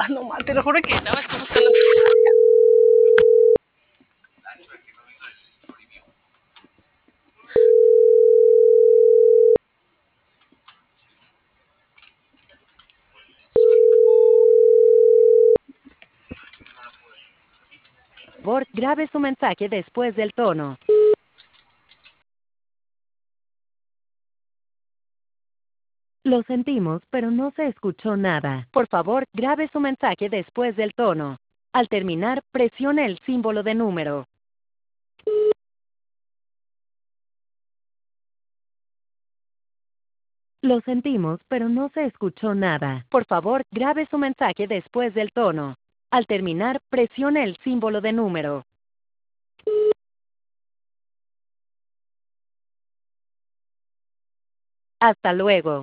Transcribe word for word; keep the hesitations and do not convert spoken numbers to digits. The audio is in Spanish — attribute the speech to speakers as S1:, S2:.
S1: Ah, no, ma, te lo juro que nada más estoy buscando.
S2: Por favor, grabe su mensaje después del tono. Lo sentimos, pero no se escuchó nada. Por favor, grabe su mensaje después del tono. Al terminar, presione el símbolo de número. Lo sentimos, pero no se escuchó nada. Por favor, grabe su mensaje después del tono. Al terminar, presione el símbolo de número. Hasta luego.